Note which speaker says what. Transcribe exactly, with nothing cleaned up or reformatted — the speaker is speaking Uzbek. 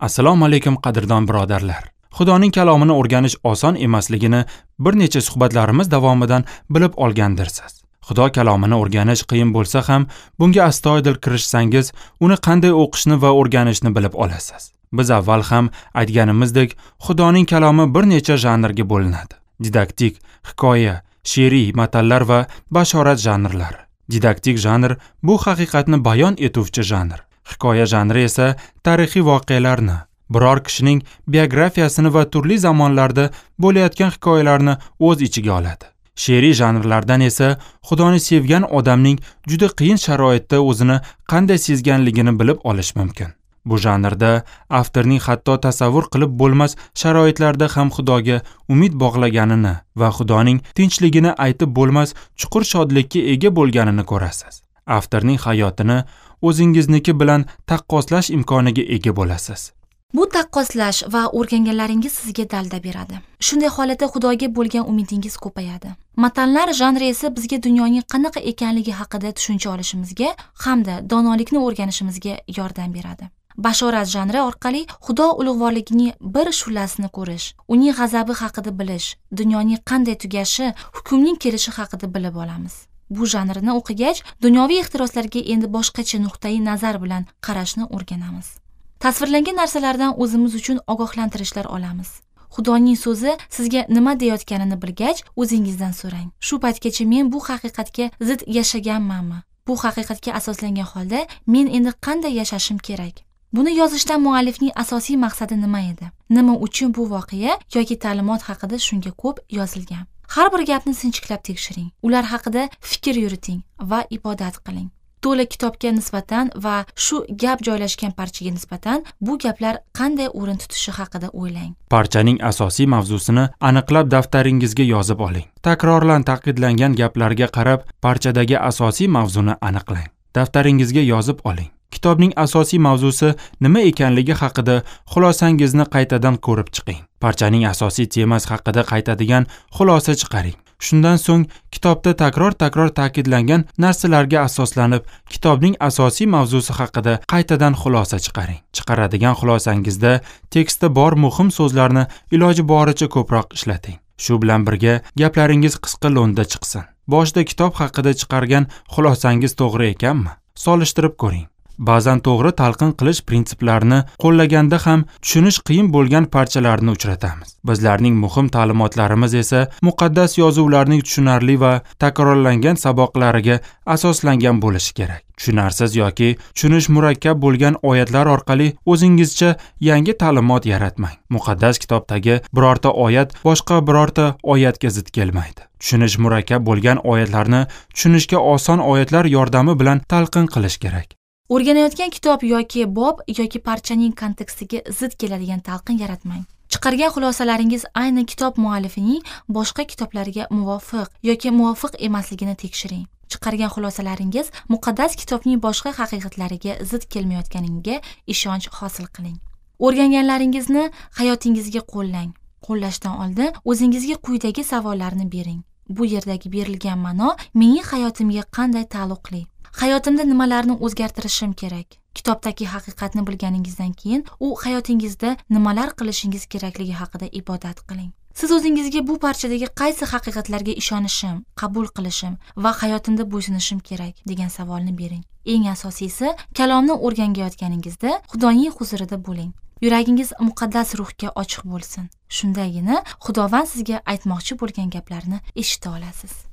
Speaker 1: Assalomu alaykum qadrdon birodarlar. Xudoning kalomini o'rganish oson emasligini bir necha suhbatlarimiz davomidan bilib olgandirsiz. Xudo kalomini o'rganish qiyin bo'lsa ham, bunga astoydil kirishsangiz, uni qanday o'qishni va o'rganishni bilib olasiz. Biz avval ham aytganimizdek, Xudoning kalomi bir necha janrga bo'linadi. Didaktik, hikoya, she'riy, matallar va bashorat janrlari. Didaktik janr bu haqiqatni bayon etuvchi janr. Hikoya janri esa tarixiy voqealarni, biror kishining biografiyasini va turli zamonlarda bo'layotgan hikoyalarni o'z ichiga oladi. She'riy janrlardan esa Xudoni sevgan odamning juda qiyin sharoitda o'zini qanday sezganligini bilib olish mumkin. Bu janrda avtorning hatto tasavvur qilib bo'lmas sharoitlarda ham Xudoga umid bog'laganini va Xudoning tinchligini aytib bo'lmas chuqur shodlikka ega bo'lganini ko'rasiz. Avtorning hayotini o'zingizniki bilan taqqoslash imkoniga ega bo'lasiz.
Speaker 2: Bu taqqoslash va o'rganganlaringiz sizga dalda beradi. Shunday holatda Xudoga bo'lgan umidingiz ko'payadi. Matallar janri esa bizga dunyoning qanaqa ekanligi haqida tushuncha olishimizga hamda donolikni o'rganishimizga yordam beradi. Bashorat janri orqali Xudo ulug'vorligining bir shulasini ko'rish, uning g'azabi haqida bilish, dunyoning qanday tugashi, hukmning kelishi haqida bilib olamiz. Bu janrni o'qigach, dunyoviy ehtiroslarga endi boshqacha nuqtai nazar bilan qarashni o'rganamiz. Tasvirlangan narsalardan o'zimiz uchun ogohlantirishlar olamiz. Xudoning so'zi sizga nima deyotganini bilgach, o'zingizdan so'rang. Shu paytgacha men bu haqiqatga zid yashaganmanmi? Bu haqiqatga asoslangan holda men endi qanday yashashim kerak? Buni yozishdan muallifning asosiy maqsadi nima edi? Nima uchun bu voqea yoki ta'limot haqida shunga ko'p yozilgan? Har bir gapni sinchiklab tekshiring. Ular haqida fikr yuriting va ibodat qiling. To'la kitobga nisbatan va shu gap joylashgan parchaga nisbatan bu gaplar qanday o'rin tutishi haqida o'ylang.
Speaker 1: Parchaning asosiy mavzusini aniqlab daftaringizga yozib oling. Takrorlan ta'kidlangan gaplarga qarab, parchadagi asosiy mavzuni aniqlang. Daftaringizga yozib oling. Kitobning asosiy mavzusi nima ekanligi haqida xulosangizni qaytadan ko'rib chiqing. Parchaning asosiy temasi haqida qaytadigan xulosa chiqaring. Shundan so'ng kitobda takror-takror ta'kidlangan narsalarga asoslanib, kitobning asosiy mavzusi haqida qaytadan xulosa chiqaring. Chiqaradigan xulosangizda tekstda bor muhim so'zlarni iloji boricha ko'proq ishlating. Shu bilan birga gaplaringiz qisqa lo'nda chiqsin. Boshida kitob haqida chiqargan xulosangiz to'g'ri ekanmi? Solishtirib ko'ring. Ba'zan to'g'ri talqin qilish prinsiplarini qo'llaganda ham tushunish qiyin bo'lgan parchalarni uchratamiz. Bizlarning muhim ta'limotlarimiz esa muqaddas yozuvlarning tushunarli va takrorlangan saboqlariga asoslangan bo'lishi kerak. Tushunarsiz yoki tushunish murakkab bo'lgan oyatlar orqali o'zingizcha yangi ta'limot yaratmang. Muqaddas kitobdagi birorta oyat boshqa birorta oyatga zid kelmaydi. Tushunish murakkab bo'lgan oyatlarni tushunishga oson oyatlar yordami bilan talqin qilish kerak.
Speaker 2: O'rganayotgan kitob yoki bob yoki parchaning kontekstiga zid keladigan talqin yaratmang. Chiqargan xulosalaringiz ayni kitob muallifining boshqa kitoblariga muvofiq yoki muvofiq emasligini tekshiring. Chiqargan xulosalaringiz muqaddas kitobning boshqa haqiqatlariga zid kelmayotganiga ishonch hosil qiling. O'rganganlaringizni hayotingizga qo'llang. Qo'llashdan oldin o'zingizga quyidagi savollarni bering. Bu yerdagi berilgan ma'no mening hayotimga qanday taalluqli? Hayotimda nimalarni o'zgartirishim kerak? Kitobdagi haqiqatni bilganingizdan keyin u hayotingizda nimalar qilishingiz kerakligi haqida ibodat qiling. Siz o'zingizga bu parchadagi qaysi haqiqatlarga ishonishim, qabul qilishim va hayotimda bo'ysunishim kerak degan savolni bering. Eng asosiysi, kalomni o'rganayotganingizda Xudoning huzurida bo'ling. Yuragingiz muqaddas ruhga ochiq bo'lsin. Shundagina Xudovand sizga aytmoqchi bo'lgan gaplarni eshita olasiz.